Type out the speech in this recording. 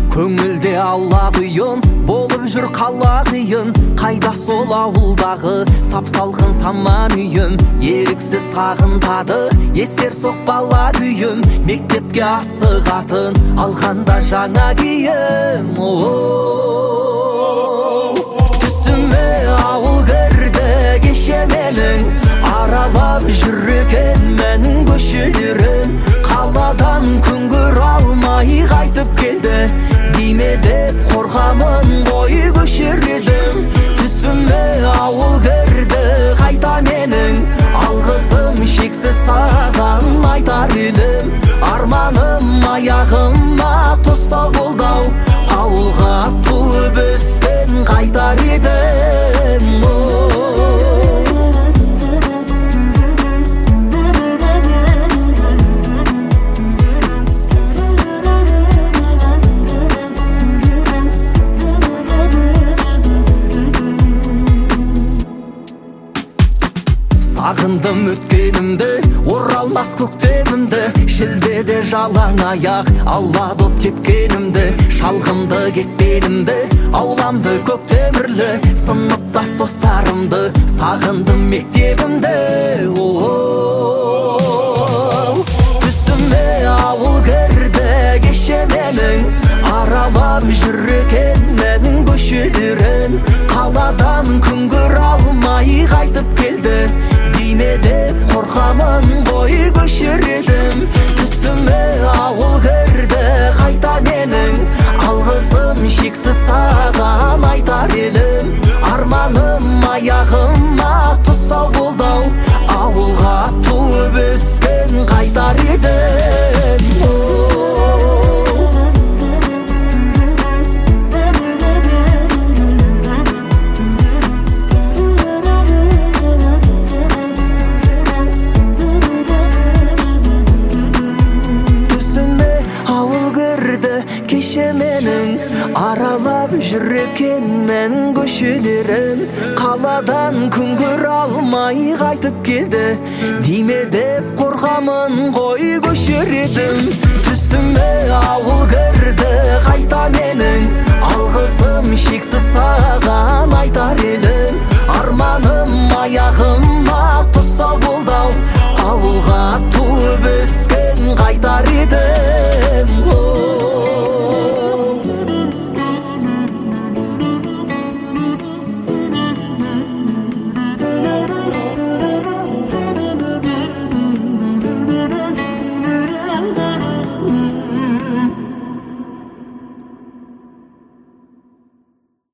Көңілде алла құйын, болып жүр қала қиын. Қайда сол ауылдағы сап-салқын саман үйім. Еріксіз сағынтады, есер соқ бала күйім. Мектепке асығатын, алғанда жаңа киім. Түсіме ауыл кірді кеше менің, аралап жүрген менің көшелерін. Қаладан күңгір алмай қайтып келді, дейме деп қорқамын ғой көшер едім. Түсіме ауыл кірді қайта менің, алғысым шексіз саған айтар едім. Арманым аяғыма тұсау болды-ау, ауылға туып өскен қайтар едім. Сағындым өткенімді, оралмас көктемімді. Шілдеде жалаң аяқ алла доп тепкенімді. Шалғымды кетпенімді, ауламды көк темірлі. Сыныптас достарымды, сағындым мектебімді. Түсіме ауыл кірді кеше менің, аралап жүрген менің көшелерін. Қаладан күңгір алмай қайтып келді, дейме деп қорқамын ғой көшер едім. Түсіме ауыл кірді қайта менің, алғысым шексіз саған айтар едім. Арманым аяғыма тұсау болды-ау, ауылға туып өскен қайтар едім. Кеше менің, аралап жүрген мен көшелерін. Қаладан күңгір алмай қайтып келді, дейме деп қорқамын ғой көшер едім. Түсіме ауыл кірді